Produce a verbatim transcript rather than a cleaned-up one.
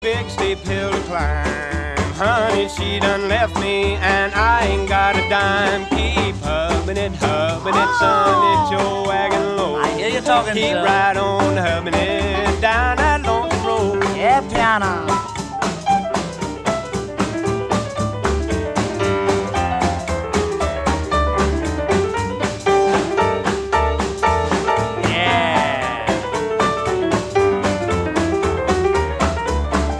Big steep hill to climb. Honey, she done left me, and I ain't got a dime. Keep hubbing it, hubbing it, son, it's your wagon low. I hear you talking, Keep sir. right on hubbing it down that lonesome road. Yeah, piano.